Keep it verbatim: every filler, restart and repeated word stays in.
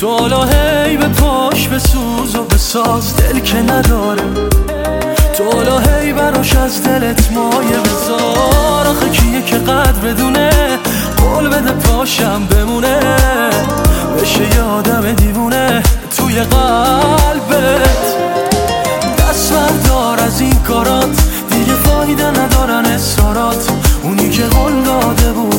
تو حالا هی به پاش بسوز و بساز دل که نداره، تو حالا هی براش از دلت مایه بذار. آخه کیه که قدر بدونه قول بده پاشم بمونه، بشه یه آدم دیوونه توی قلبت. دست بردار از این کارات، دیگه فایده ندارن اصرارات. اونی که قول داده بود